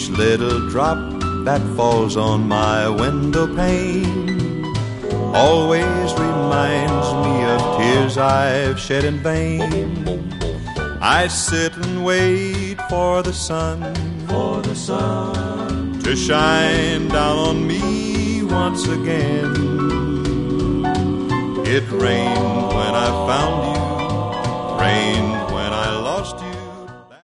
little drop that falls on my window pane always reminds me of tears I've shed in vain. I sit and wait for the sun to shine down on me once again. It rained when I found you, rained